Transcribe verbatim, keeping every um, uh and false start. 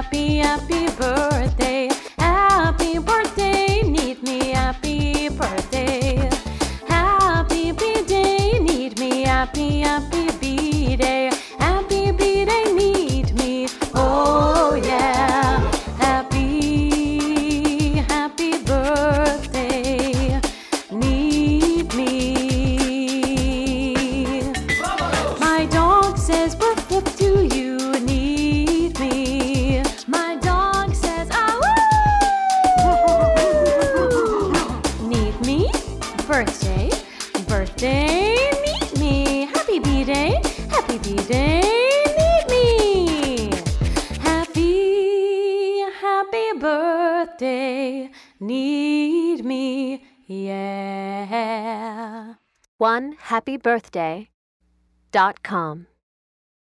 happy, happy birthday. Happy birthday, need me, happy birthday. Happy B-day, need me, happy, happy B-day. Happy B-day, need me, oh yeah. Happy, happy birthday, need me. My dog says we're hip to you, need me. My dog says ah woo. Need me, birthday, birthday, need me. Happy B-day, happy B-day, need me. Happy, happy birthday, need me, yeah. one happy birthday dot com